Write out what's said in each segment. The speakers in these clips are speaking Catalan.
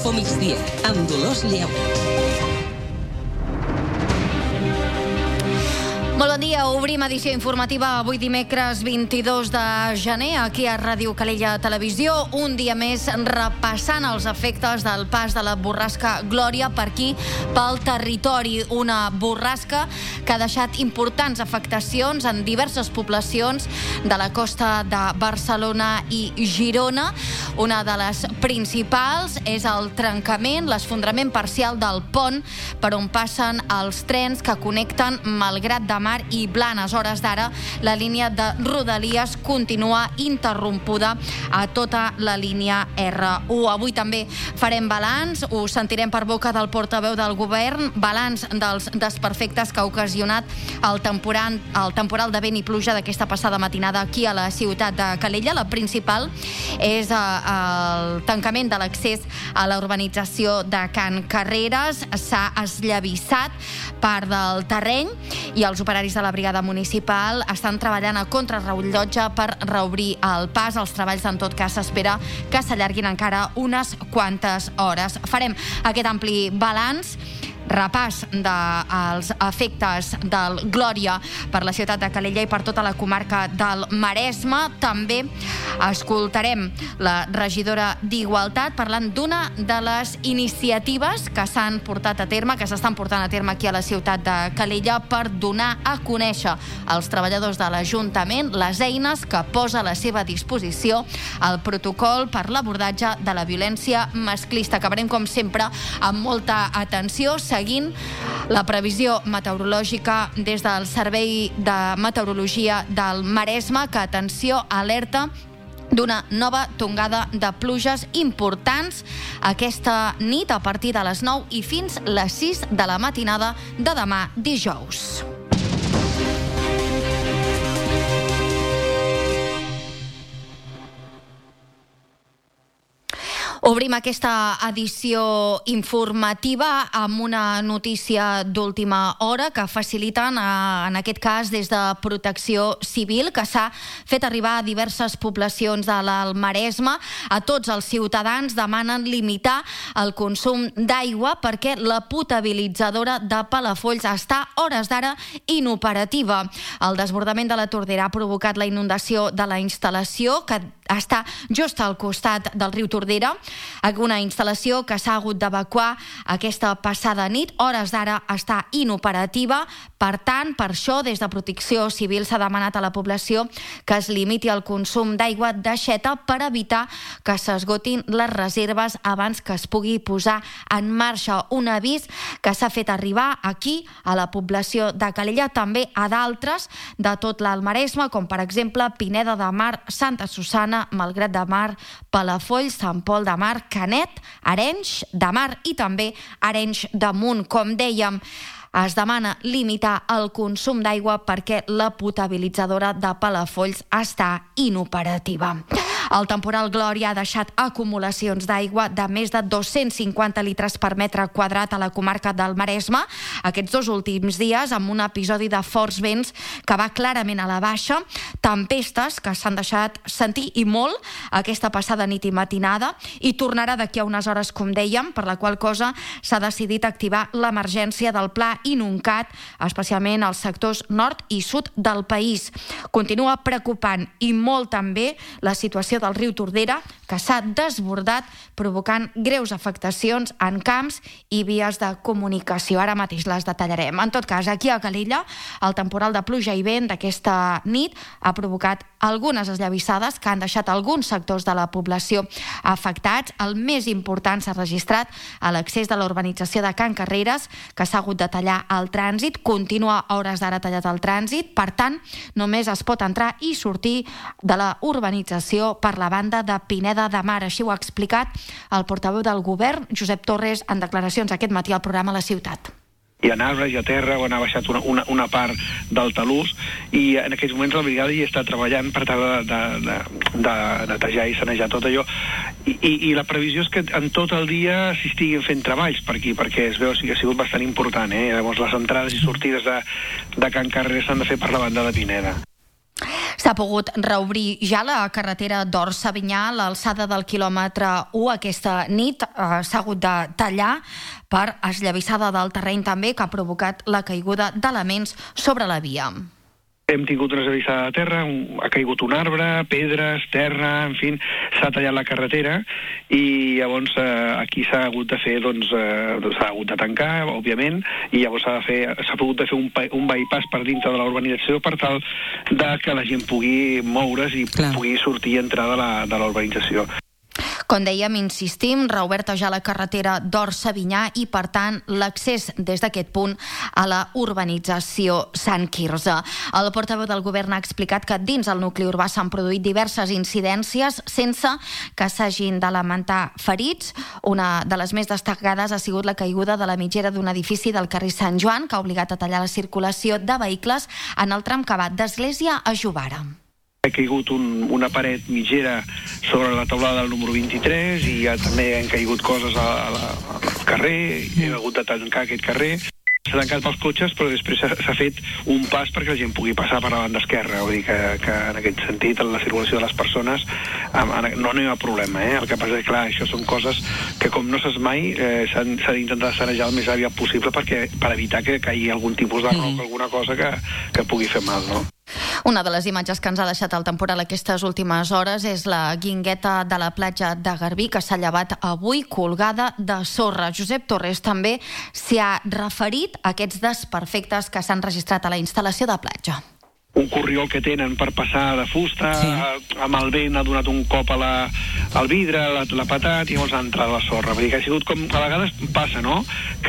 Info Migdia, amb Dolors Lleó. Molt bon dia, obrim edició informativa avui dimecres 22 de gener aquí a Ràdio Calella Televisió, un dia més repassant els efectes del pas de la borrasca Glòria per aquí, pel territori. Una borrasca que ha deixat importants afectacions en diverses poblacions de la costa de Barcelona i Girona. Una de les principals és el trencament, l'esfondrament parcial del pont per on passen els trens que connecten Malgrat de Mar i Blanes. A hores d'ara, la línia de Rodalies continua interrompuda a tota la línia R1. Avui també farem balanç, ho sentirem per boca del portaveu del govern, balanç dels desperfectes que ha ocasionat el temporal de vent i pluja d'aquesta passada matinada aquí a la ciutat de Calella. La principal és el tancament de l'accés a la urbanització de Can Carreres. S'ha esllavissat part del terreny i els operaris de la brigada municipal estan treballant a contrarrellotge per reobrir el pas. Els treballs, en tot cas, s'espera que s'allarguin encara unes quantes hores. Farem aquest ampli balanç, repàs dels efectes del Glòria per la ciutat de Calella i per tota la comarca del Maresme. També escoltarem la regidora d'Igualtat parlant d'una de les iniciatives que s'han portat a terme, que s'estan portant a terme aquí a la ciutat de Calella per donar a conèixer als treballadors de l'Ajuntament les eines que posa a la seva disposició el protocol per l'abordatge de la violència masclista. Acabarem, com sempre, amb molta atenció, seguint la previsió meteorològica des del Servei de Meteorologia del Maresme, que, atenció, alerta d'una nova tongada de pluges importants aquesta nit a partir de les 9 i fins les 6 de la matinada de demà dijous. Obrim aquesta edició informativa amb una notícia d'última hora que faciliten, en aquest cas, des de Protecció Civil, que s'ha fet arribar a diverses poblacions de l'Alt Maresme. A tots els ciutadans demanen limitar el consum d'aigua perquè la potabilitzadora de Palafolls està, a hores d'ara, inoperativa. El desbordament de la Tordera ha provocat la inundació de la instal·lació, que està just al costat del riu Tordera, una instal·lació que s'ha hagut d'evacuar aquesta passada nit. A hores d'ara està inoperativa. Per tant, per això, des de Protecció Civil s'ha demanat a la població que es limiti el consum d'aigua d'aixeta per evitar que s'esgotin les reserves abans que es pugui posar en marxa. Un avís que s'ha fet arribar aquí, a la població de Calella, també a d'altres de tot l'Alt Maresme, com per exemple Pineda de Mar, Santa Susanna, Malgrat de Mar, Palafolls, Sant Pol de Mar, Canet, Arenys de Mar i també Arenys de Munt. Com dèiem, es demana limitar el consum d'aigua perquè la potabilitzadora de Palafolls està inoperativa. El temporal Glòria ha deixat acumulacions d'aigua de més de 250 litres per metre quadrat a la comarca del Maresme. Aquests dos últims dies, amb un episodi de forts vents que va clarament a la baixa, tempestes que s'han deixat sentir i molt aquesta passada nit i matinada, i tornarà d'aquí a unes hores, com dèiem, per la qual cosa s'ha decidit activar l'emergència del Pla Inuncat, especialment als sectors nord i sud del país. Continua preocupant i molt també la situació del riu Tordera, que s'ha desbordat, provocant greus afectacions en camps i vies de comunicació. Ara mateix les detallarem. En tot cas, aquí a Calella, el temporal de pluja i vent d'aquesta nit ha provocat algunes esllavissades que han deixat alguns sectors de la població afectats. El més important s'ha registrat a l'accés de la urbanització de Can Carreres, que s'ha hagut de tallar el trànsit. Continua a hores d'ara tallat el trànsit. Per tant, només es pot entrar i sortir de la urbanització per la banda de Pineda de Mar. Així ho ha explicat el portaveu del govern, Josep Torres, en declaracions aquest matí al programa La Ciutat. Hi ha arbres, hi ha terra, on ha baixat una part del talús, i en aquests moments la brigada hi està treballant per tal de netejar i sanejar tot allò. I la previsió és que en tot el dia s'hi estiguin fent treballs per aquí, perquè es veu que ha sigut bastant important. Llavors les entrades i sortides de Can Carreres s'han de fer per la banda de Pineda. S'ha pogut reobrir ja la carretera d'Or-Savinyà a l'alçada del quilòmetre 1 aquesta nit. S'ha hagut de tallar per esllavissada del terreny també, que ha provocat la caiguda d'elements sobre la via. Hem tingut una esllavissada de terra, ha caigut un arbre, pedres, terra, en fi, s'ha tallat la carretera i llavors aquí s'ha hagut de fer, s'ha hagut de tancar, òbviament, i llavors s'ha pogut de fer un bypass per dintre de la urbanització per tal de que la gent pugui moure's i pugui sortir i entrar de la urbanització. Com dèiem, insistim, reoberta ja la carretera d'Or-Savinyà i, per tant, l'accés des d'aquest punt a la urbanització Sant Quirze. El portaveu del govern ha explicat que dins el nucli urbà s'han produït diverses incidències sense que s'hagin de lamentar ferits. Una de les més destacades ha sigut la caiguda de la mitgera d'un edifici del carrer Sant Joan, que ha obligat a tallar la circulació de vehicles en el tram que va d'Església a Jovara. Ha caigut una paret mitgera sobre la teulada del número 23 i també han caigut coses al carrer, hem hagut de tancar aquest carrer. S'ha tancat pels cotxes, però després s'ha fet un pas perquè la gent pugui passar per la banda esquerra. Vull dir que en aquest sentit, en la circulació de les persones, no hi ha problema. El que passa és que, clar, això són coses que, com no saps mai, s'ha d'intentar sanejar el més aviat possible per evitar que caigui algun tipus de roc, alguna cosa que pugui fer mal, no? Una de les imatges que ens ha deixat el temporal aquestes últimes hores és la guingueta de la platja de Garbí, que s'ha llevat avui colgada de sorra. Josep Torres també s'hi ha referit a aquests desperfectes que s'han registrat a la instal·lació de platja. Un corriol que tenen per passar de fusta, amb el vent ha donat un cop al vidre, l'ha patat i llavors ha entrat a la sorra. Vull dir que ha sigut com a vegades passa, no?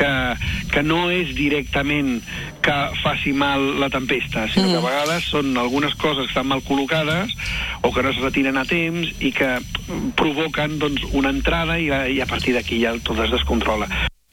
Que no és directament que faci mal la tempesta, sinó que a vegades són algunes coses que estan mal col·locades o que no se retiren a temps i que provoquen una entrada i a partir d'aquí ja tot es descontrola.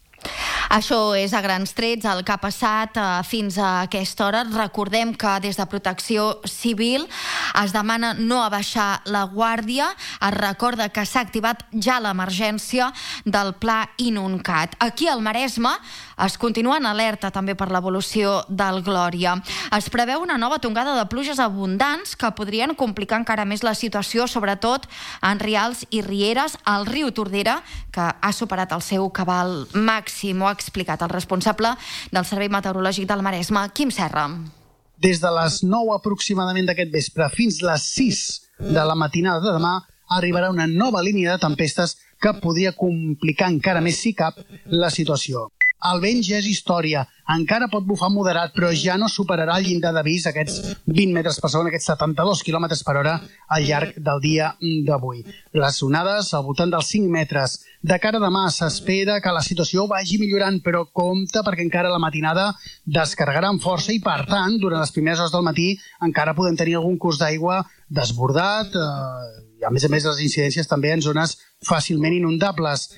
Això és a grans trets el que ha passat fins a aquesta hora. Recordem que des de Protecció Civil es demana no abaixar la guàrdia. Es recorda que s'ha activat ja l'emergència del Pla Inuncat. Aquí al Maresme es continua en alerta també per l'evolució del Glòria. Es preveu una nova tongada de pluges abundants que podrien complicar encara més la situació, sobretot en rials i rieres. El riu Tordera, que ha superat el seu cabal màxim, ho ha explicat el responsable del Servei Meteorològic del Maresme, Quim Serra. Des de les 9 aproximadament d'aquest vespre fins les 6 de la matinada de demà arribarà una nova línia de tempestes que podria complicar encara més, si cap, la situació. El vent ja és història, encara pot bufar moderat, però ja no superarà el llindar d'avís, aquests 20 metres per segona, aquests 72 km per hora al llarg del dia d'avui. Les onades al voltant dels 5 metres. De cara a demà s'espera que la situació vagi millorant, però compte perquè encara la matinada descarregarà amb força i, per tant, durant les primeres hores del matí encara podem tenir algun curs d'aigua desbordat i, a més, les incidències també en zones fàcilment inundables.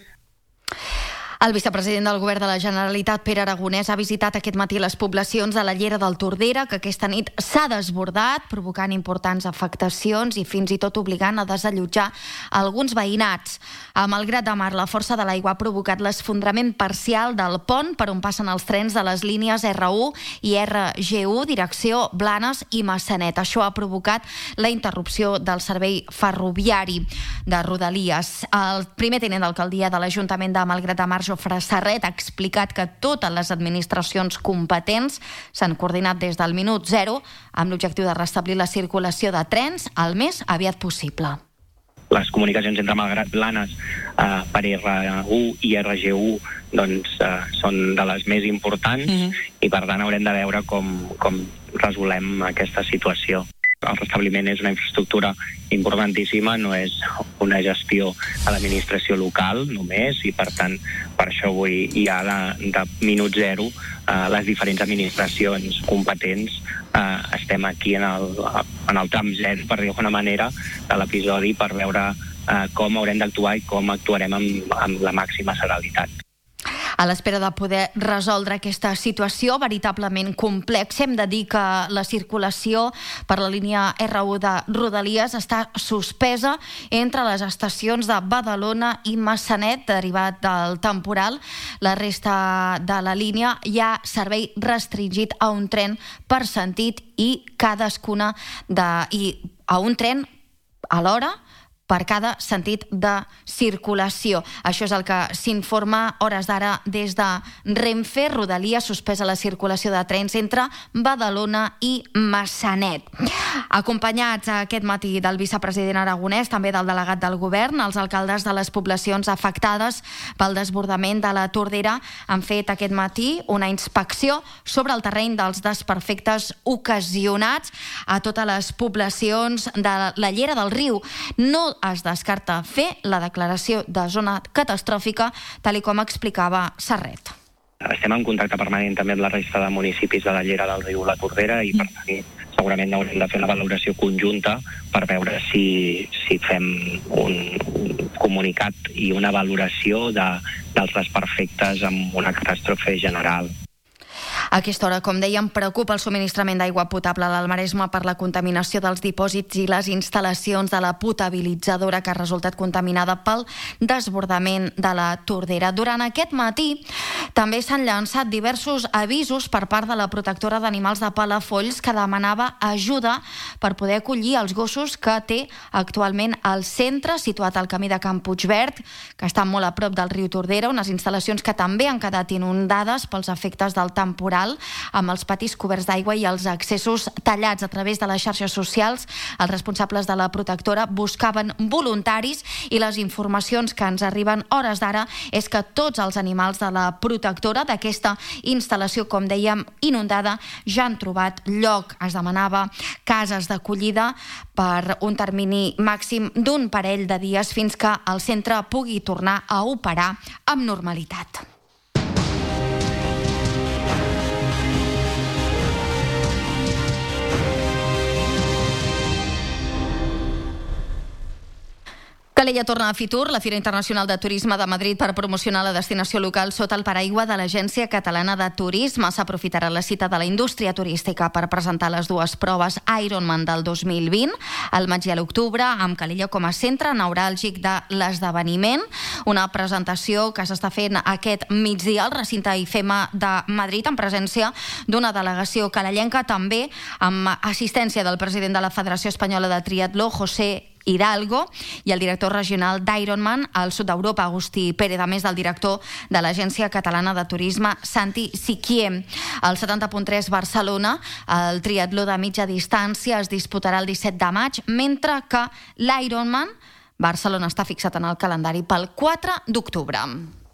El vicepresident del Govern de la Generalitat, Pere Aragonès, ha visitat aquest matí les poblacions de la Llera del Tordera, que aquesta nit s'ha desbordat, provocant importants afectacions i fins i tot obligant a desallotjar alguns veïnats. A Malgrat de Mar, la força de l'aigua ha provocat l'esfondrament parcial del pont per on passen els trens de les línies R1 i RG1, direcció Blanes i Massanet. Això ha provocat la interrupció del servei ferroviari de Rodalies. El primer tinent d'alcaldia de l'Ajuntament de Malgrat de Mar, Jofre Serret, ha explicat que totes les administracions competents s'han coordinat des del minut zero amb l'objectiu de restablir la circulació de trens el més aviat possible. Les comunicacions entre Malgrat Blanes per R1 i RG1 són de les més importants i per tant haurem de veure com resolem aquesta situació. El restabliment és una infraestructura importantíssima, no és una gestió a l'administració local només, i per tant per això avui hi ha de minut zero les diferents administracions competents estem aquí en el tram zero, per dir d'alguna manera, de l'episodi per veure com haurem d'actuar i com actuarem amb la màxima celeritat. A l'espera de poder resoldre aquesta situació veritablement complexa, hem de dir que la circulació per la línia R1 de Rodalies està suspesa entre les estacions de Badalona i Massanet, derivat del temporal. La resta de la línia hi ha servei restringit a un tren per sentit i a un tren alhora per cada sentit de circulació. Això és el que s'informa hores d'ara des de Renfe. Rodalies suspesa la circulació de trens entre Badalona i Massanet. Acompanyats aquest matí del vicepresident aragonès, també del delegat del govern, els alcaldes de les poblacions afectades pel desbordament de la Tordera han fet aquest matí una inspecció sobre el terreny dels desperfectes ocasionats a totes les poblacions de la llera del riu. No es descarta fer la declaració de zona catastròfica, tal com explicava Serret. Estem en contacte permanent també amb la resta de municipis de la llera del riu La Tordera i per tant segurament haurem de fer la valoració conjunta per veure si fem un comunicat i una valoració dels desperfectes amb una catàstrofe general. A aquesta hora, com dèiem, preocupa el subministrament d'aigua potable al Maresme per la contaminació dels dipòsits i les instal·lacions de la potabilitzadora que ha resultat contaminada pel desbordament de la Tordera. Durant aquest matí també s'han llançat diversos avisos per part de la protectora d'animals de Palafolls que demanava ajuda per poder acollir els gossos que té actualment al centre, situat al camí de Can Puigverd, que està molt a prop del riu Tordera, unes instal·lacions que també han quedat inundades pels efectes del temporal, amb els patis coberts d'aigua i els accessos tallats. A través de les xarxes socials, els responsables de la protectora buscaven voluntaris i les informacions que ens arriben hores d'ara és que tots els animals de la protectora d'aquesta instal·lació, com dèiem, inundada, ja han trobat lloc. Es demanava cases d'acollida per un termini màxim d'un parell de dies fins que el centre pugui tornar a operar amb normalitat. Calella torna a Fitur, la Fira Internacional de Turisme de Madrid, per promocionar la destinació local sota el paraigua de l'Agència Catalana de Turisme. S'aprofitarà la cita de la indústria turística per presentar les dues proves Ironman del 2020, al maig i a l'octubre, amb Calella com a centre neuràlgic de l'esdeveniment. Una presentació que s'està fent aquest migdia al recinte IFEMA de Madrid, en presència d'una delegació calellenca, també amb assistència del president de la Federació Espanyola de Triatló, José Hidalgo, i el director regional d'Ironman al sud d'Europa, Agustí Pérez, a més del director de l'Agència Catalana de Turisme, Santi Siquiem. Al 70.3 Barcelona, el triatló de mitja distància es disputarà el 17 de maig, mentre que l'Ironman Barcelona està fixat en el calendari pel 4 d'octubre.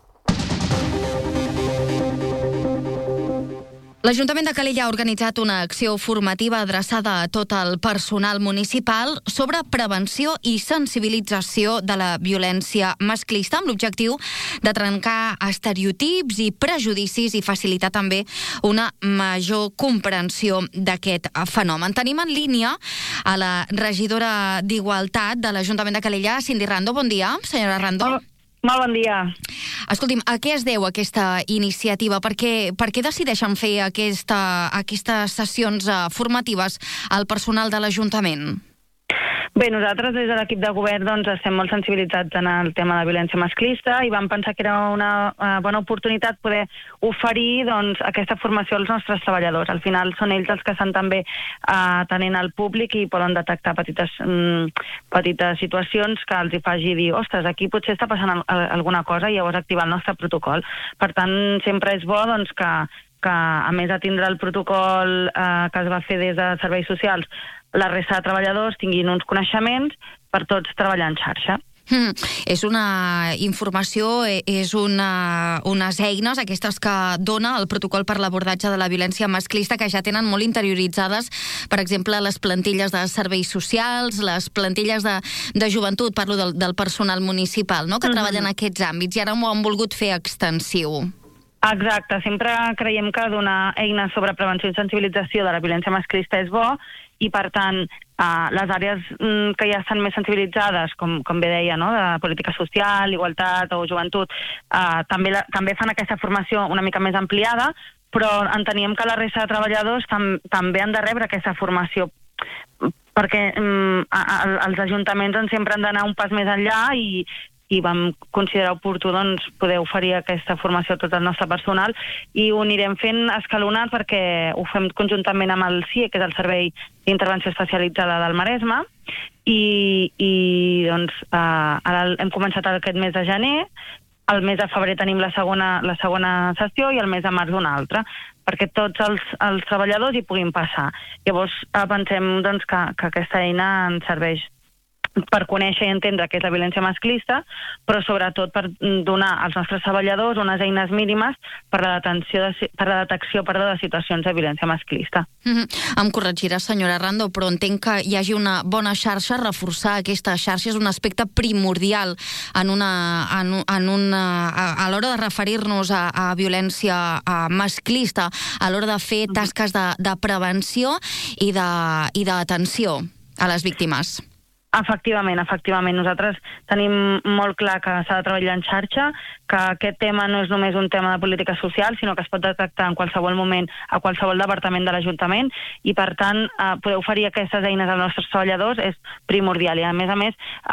L'Ajuntament de Calella ha organitzat una acció formativa adreçada a tot el personal municipal sobre prevenció i sensibilització de la violència masclista, amb l'objectiu de trencar estereotips i prejudicis i facilitar també una major comprensió d'aquest fenomen. Tenim en línia a la regidora d'Igualtat de l'Ajuntament de Calella, Cindy Rando. Bon dia, senyora Rando. Molt bon dia. Escolti'm, a què es deu aquesta iniciativa? Per què decideixen fer aquestes sessions formatives al personal de l'Ajuntament? Bé, nosaltres des de l'equip de govern estem molt sensibilitzats en el tema de la violència masclista i vam pensar que era una bona oportunitat poder oferir aquesta formació als nostres treballadors. Al final són ells els que estan també atenent al públic i poden detectar petites situacions que els hi faci dir ostres, aquí potser està passant alguna cosa i llavors activar el nostre protocol. Per tant, sempre és bo que a més de tindre el protocol que es va fer des de serveis socials, la resta de treballadors tinguin uns coneixements per tots treballar en xarxa. És una informació, és unes eines, aquestes que dona el protocol per l'abordatge de la violència masclista, que ja tenen molt interioritzades, per exemple, les plantilles de serveis socials, les plantilles de joventut, parlo del personal municipal, no?, que treballen en aquests àmbits, i ara m'ho han volgut fer extensiu. Exacte, sempre creiem que donar eines sobre prevenció i sensibilització de la violència masclista és bo i, per tant, les àrees que ja estan més sensibilitzades, com bé deia, no? De política social, igualtat o joventut, també fan aquesta formació una mica més ampliada, però enteníem que la resta de treballadors també han de rebre aquesta formació, perquè els ajuntaments sempre han d'anar un pas més enllà i vam considerar oportú poder oferir aquesta formació a tot el nostre personal i ho anirem fent escalonat perquè ho fem conjuntament amb el CIE, que és el Servei d'Intervenció Especialitzada del Maresme, i ara hem començat aquest mes de gener, al mes de febrer tenim la segona sessió i al mes de març una altra, perquè tots els treballadors hi puguin passar. Llavors pensem que aquesta eina ens serveix per conèixer i entendre què és la violència masclista, però sobretot per donar als nostres treballadors unes eines mínimes per la detecció de situacions de violència masclista. Em corregirà, senyora Rando, però entenc que hi hagi una bona xarxa, reforçar aquesta xarxa és un aspecte primordial a l'hora de referir-nos a violència masclista, a l'hora de fer tasques de prevenció i d'atenció a les víctimes. Efectivament. Nosaltres tenim molt clar que s'ha de treballar en xarxa, que aquest tema no és només un tema de política social, sinó que es pot detectar en qualsevol moment a qualsevol departament de l'Ajuntament i, per tant, poder oferir aquestes eines als nostres treballadors és primordial. I, a més,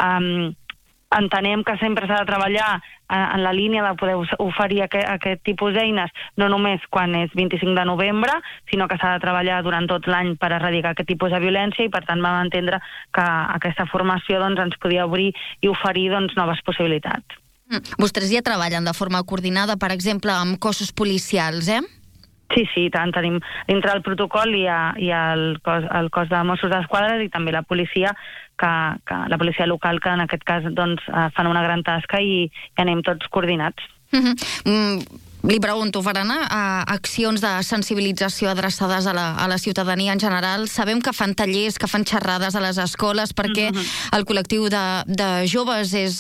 entenem que sempre s'ha de treballar en la línia de poder oferir aquest tipus d'eines, no només quan és 25 de novembre, sinó que s'ha de treballar durant tot l'any per erradicar aquest tipus de violència i, per tant, vam entendre que aquesta formació ens podia obrir i oferir noves possibilitats. Vostès ja treballen de forma coordinada, per exemple, amb cossos policials, Sí, tant. Tenim dintre del protocol i el cos de Mossos d'Esquadra i també la policia, que la policia local, que en aquest cas fan una gran tasca i anem tots coordinats. Li pregunto, faran accions de sensibilització adreçades a la ciutadania en general? Sabem que fan tallers, que fan xerrades a les escoles, perquè el col·lectiu de joves és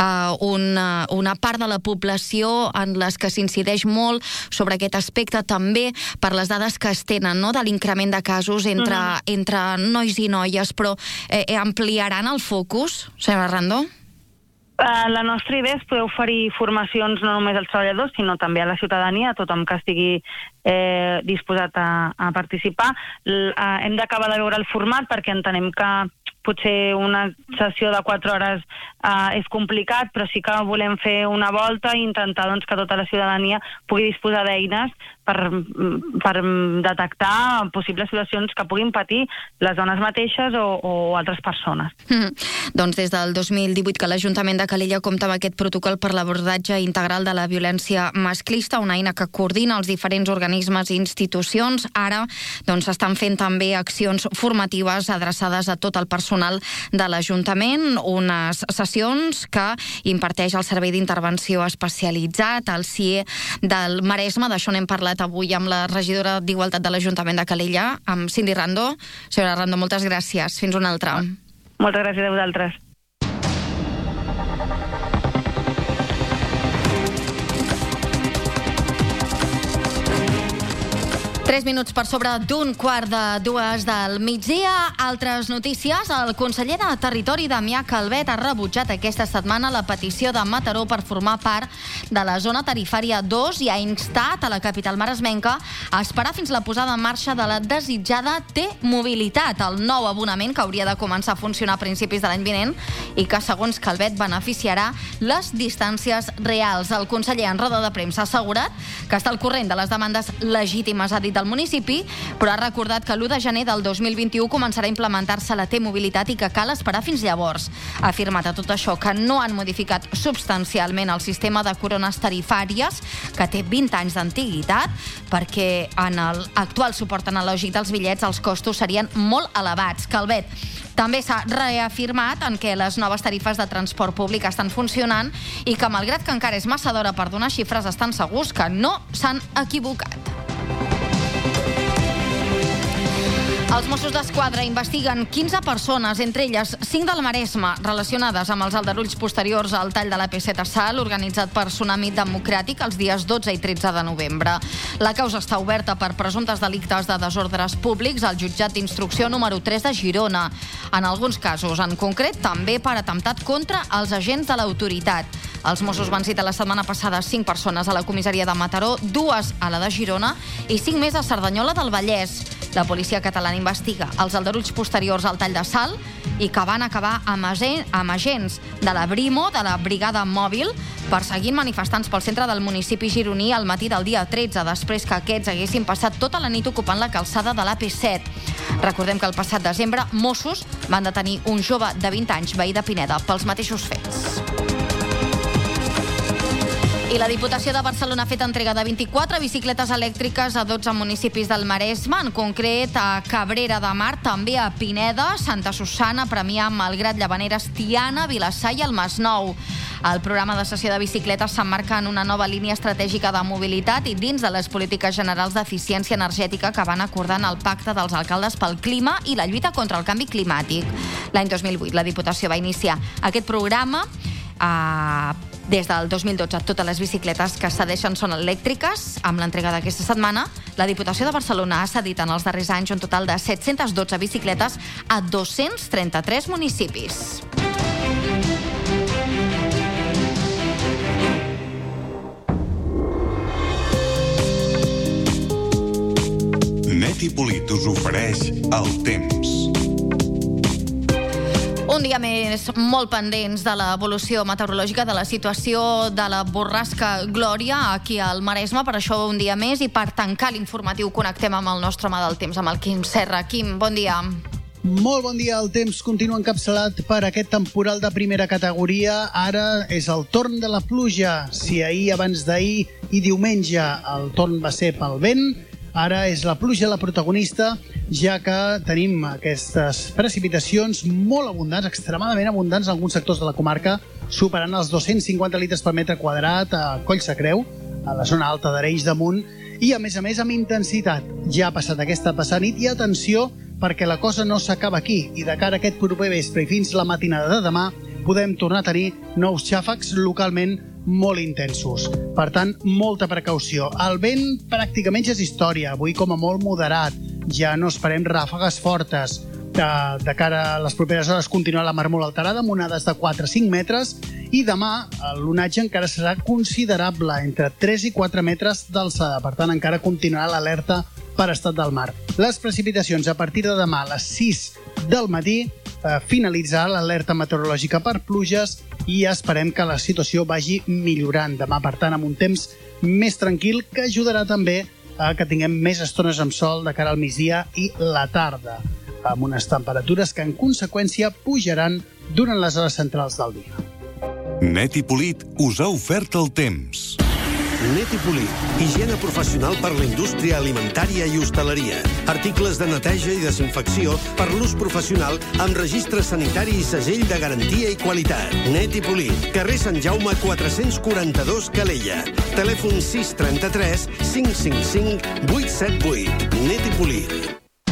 una part de la població en les que s'incideix molt sobre aquest aspecte, també per les dades que es tenen, no?, de l'increment de casos entre nois i noies, però ampliaran el focus, senyora Rando? La nostra idea és poder oferir formacions no només als treballadors, sinó també a la ciutadania, a tothom que estigui disposat a participar. Hem d'acabar de veure el format perquè entenem que potser una sessió de 4 hores és complicat, però sí que volem fer una volta i intentar que tota la ciutadania pugui disposar d'eines per detectar possibles situacions que puguin patir les dones mateixes o altres persones. Doncs des del 2018 que l'Ajuntament de Calella compta amb aquest protocol per l'abordatge integral de la violència masclista, una eina que coordina els diferents organismes i institucions. Ara s'estan fent també accions formatives adreçades a tot el personal de l'Ajuntament, unes sessions que imparteix el Servei d'Intervenció Especialitzat, el CIE del Maresme. D'això n'hem parlat avui amb la regidora d'Igualtat de l'Ajuntament de Calella, amb Cindy Rando. Senyora Rando, moltes gràcies. Fins una altra. Moltes gràcies a vosaltres. 3 minuts per sobre d'un quart de 2 del migdia. Altres notícies. El conseller de Territori, Damià Calvet, ha rebutjat aquesta setmana la petició de Mataró per formar part de la zona tarifària 2 i ha instat a la capital maresmenca a esperar fins la posada en marxa de la desitjada T-Mobilitat, el nou abonament que hauria de començar a funcionar a principis de l'any vinent i que, segons Calvet, beneficiarà les distàncies reals. El conseller, en roda de premsa, ha assegurat que està al corrent de les demandes legítimes, ha dit, del municipi, però ha recordat que l'1 de gener del 2021 començarà a implementar-se la T-Mobilitat i que cal esperar fins llavors. Ha afirmat a tot això que no han modificat substancialment el sistema de corones tarifàries, que té 20 anys d'antiguitat, perquè en l'actual suport analògic dels bitllets els costos serien molt elevats. Calvet també s'ha reafirmat en què les noves tarifes de transport públic estan funcionant i que, malgrat que encara és massa d'hora per donar xifres, estan segurs que no s'han equivocat. Els Mossos d'Esquadra investiguen 15 persones, entre elles 5 del Maresme, relacionades amb els aldarulls posteriors al tall de l'AP7 a Salt, organitzat per Tsunami Democràtic els dies 12 i 13 de novembre. La causa està oberta per presumptes delictes de desordres públics al jutjat d'instrucció número 3 de Girona. En alguns casos, en concret, també per atemptat contra els agents de l'autoritat. Els Mossos van citar la setmana passada 5 persones a la comissaria de Mataró, 2 a la de Girona i 5 més a Cerdanyola del Vallès. La policia catalana investiga els aldarulls posteriors al tall de Salt i que van acabar amb agents de la Brimo, de la Brigada Mòbil, perseguint manifestants pel centre del municipi gironí al matí del dia 13, després que aquests haguessin passat tota la nit ocupant la calçada de l'AP7. Recordem que el passat desembre Mossos van detenir un jove de 20 anys, veí de Pineda, pels mateixos fets. I la Diputació de Barcelona ha fet entrega de 24 bicicletes elèctriques a 12 municipis del Maresme, en concret a Cabrera de Mar, també a Pineda, Santa Susanna, Premià, Malgrat, Llavaneres, Tiana, Vilassar i el Masnou. El programa de cessió de bicicletes s'emmarca en una nova línia estratègica de mobilitat i dins de les polítiques generals d'eficiència energètica que van acordar en el Pacte dels Alcaldes pel Clima i la lluita contra el canvi climàtic. L'any 2008 la Diputació va iniciar aquest programa. Des del 2012 totes les bicicletes que es cedeixen són elèctriques. Amb l'entrega d'aquesta setmana, la Diputació de Barcelona ha cedit en els darrers anys un total de 712 bicicletes a 233 municipis. Net i Polit us ofereix el temps. Un dia més molt pendents de l'evolució meteorològica, de la situació de la borrasca Glòria aquí al Maresme. Per això un dia més i per tancar l'informatiu connectem amb el nostre home del temps, amb el Quim Serra. Quim, bon dia. Molt bon dia. El temps continua encapçalat per aquest temporal de primera categoria. Ara és el torn de la pluja. Si ahir, abans d'ahir i diumenge el torn va ser pel vent, ara és la pluja la protagonista, ja que tenim aquestes precipitacions molt abundants, extremadament abundants en alguns sectors de la comarca, superant els 250 litres per metre quadrat a Collsacreu, a la zona alta d'Areix damunt, i a més amb intensitat. Ja ha passat aquesta nit i atenció perquè la cosa no s'acaba aquí, i de cara a aquest proper vespre i fins la matinada de demà podem tornar a tenir nous xàfecs localment molt intensos. Per tant, molta precaució. El vent pràcticament ja és història, avui com a molt moderat. Ja no esperem ràfegues fortes. De cara a les properes hores continuarà la mar molt alterada, amb onades de 4-5 metres, i demà l'onatge encara serà considerable, entre 3 i 4 metres d'alçada. Per tant, encara continuarà l'alerta per estat del mar. Les precipitacions a partir de demà a les 6 del matí finalitzarà l'alerta meteorològica per pluges i esperem que la situació vagi millorant demà, per tant, amb un temps més tranquil que ajudarà també a que tinguem més estones amb sol de cara al migdia i la tarda, amb unes temperatures que en conseqüència pujaran durant les hores centrals del dia. Net i Polit us ha ofert el temps. Net i Polit, higiene professional per la indústria alimentària i hostaleria. Articles de neteja i desinfecció per l'ús professional amb registre sanitari i segell de garantia i qualitat. Net i Polit, carrer Sant Jaume 442 Calella. Telèfon 633 555 878. Net i Polit.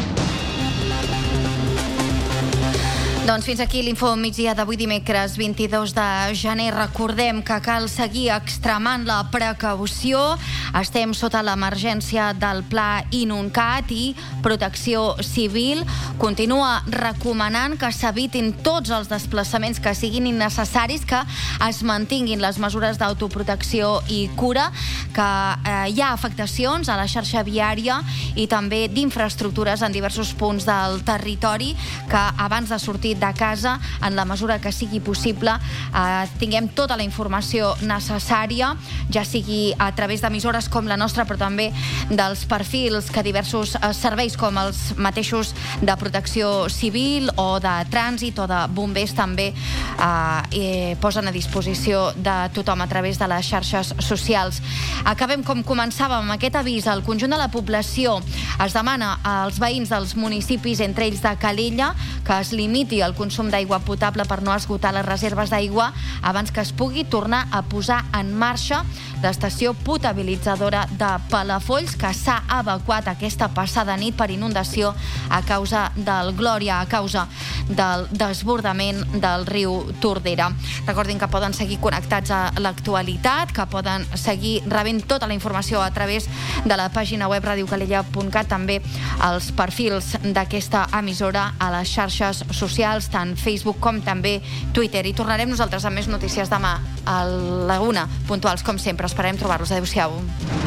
Doncs fins aquí l'info migdia d'avui dimecres 22 de gener. Recordem que cal seguir extremant la precaució. Estem sota l'emergència del Pla Inuncat i Protecció Civil continua recomanant que s'evitin tots els desplaçaments que siguin innecessaris, que es mantinguin les mesures d'autoprotecció i cura, que hi ha afectacions a la xarxa viària i també d'infraestructures en diversos punts del territori, que abans de sortir de casa, en la mesura que sigui possible, tinguem tota la informació necessària, ja sigui a través d'emissores com la nostra, però també dels perfils que diversos serveis com els mateixos de protecció civil o de trànsit o de bombers també posen a disposició de tothom a través de les xarxes socials. Acabem com començàvem, amb aquest avís al conjunt de la població. Es demana als veïns dels municipis, entre ells de Calella, que es limiti el consum d'aigua potable per no esgotar les reserves d'aigua abans que es pugui tornar a posar en marxa l'estació potabilitzadora de Palafolls, que s'ha evacuat aquesta passada nit per inundació a causa del Glòria, a causa del desbordament del riu Tordera. Recordin que poden seguir connectats a l'actualitat, que poden seguir rebent tota la informació a través de la pàgina web radiocalella.cat, també els perfils d'aquesta emissora a les xarxes socials, tant Facebook com també Twitter. I tornarem nosaltres amb més notícies demà a la 1, puntuals com sempre. Esperem trobar-los. Adéu-siau.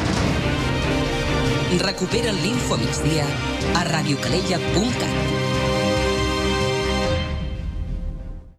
Recupera l'Info Migdia a radiocalella.cat.